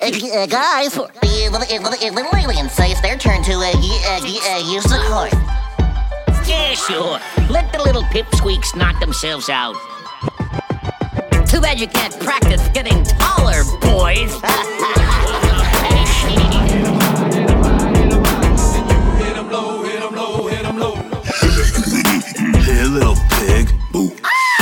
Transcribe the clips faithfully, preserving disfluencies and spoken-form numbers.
Uh, uh, guys, the, the, the, the little aliens say it's their turn to uh, uh, uh, use the court. Yeah, sure. Let the little pipsqueaks knock themselves out. Too bad you can't practice getting taller, boys. Hey, little pig. Ooh.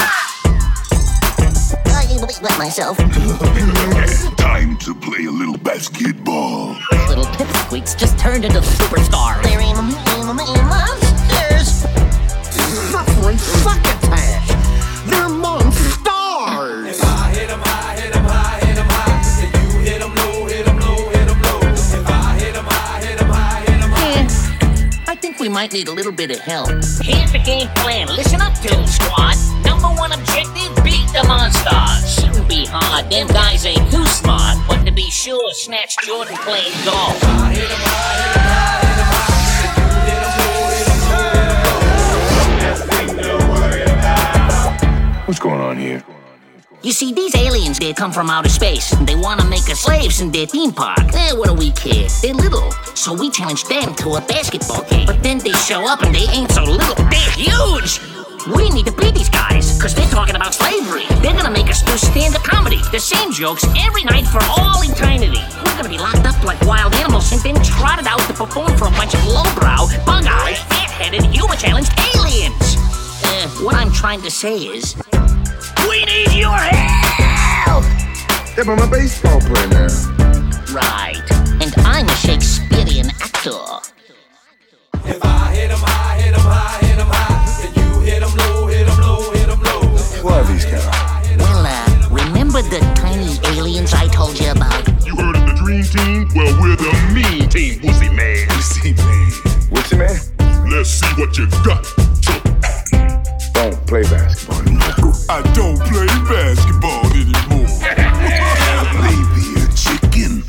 I believe that myself. Time to play a little basketball. Little pipsqueaks just turned into superstars. They're in, in, in monsters. Suffering succotash. They're monsters. If I hit 'em high, hit 'em high, hit 'em high. If you hit 'em low, hit 'em low, hit 'em low. If I hit 'em high, hit 'em high, hit 'em high. Yeah, I think we might need a little bit of help. Here's the game plan. Listen up, Doom Squad. Number one objective, beat the monsters. Shouldn't be hard. Them guys ain't too smart. But to be sure, snatch Jordan playing golf. If I hit 'em high, hit 'em high, hit 'em high. If you hit 'em low, hit 'em low, hit 'em low. Nothing to worry about. What's going on here? You see, these aliens, they come from outer space, and they want to make us slaves in their theme park. Eh, what do we care? They're little, so we challenge them to a basketball game. But then they show up, and they ain't so little. They're huge! We need to beat these guys, because they're talking about slavery. They're gonna make us do stand-up comedy. The same jokes every night for all eternity. We're gonna be locked up like wild animals and then trotted out to perform for a bunch of lowbrow, bug-eyed, fat-headed, humor-challenged aliens. Uh, what I'm trying to say is, we need your help! Yeah, but my baseball player now. Right. And I'm a Shakespearean actor. If I hit 'em high, hit 'em high, hit 'em high. If you hit 'em low, hit 'em low, hit 'em low. Who are these guys? Well, uh, remember the tiny aliens I told you about? You heard of the Dream Team? Well, we're the mean team, Wussy Man. Wussy Man. Wussy Man? Let's see what you got. Don't play basketball anymore. I don't play basketball anymore. Maybe a chicken.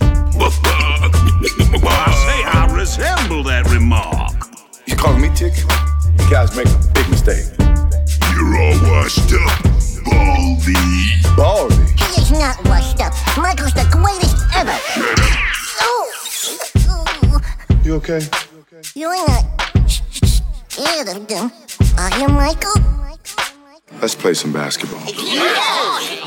I say I resemble that remark. You calling me chicken? You guys make a big mistake. You're all washed up, Baldy. Baldy? He is not washed up. Michael's the greatest ever. Oh. Oh. You okay? You're not scared of them, are you, Michael? Let's play some basketball. Yeah.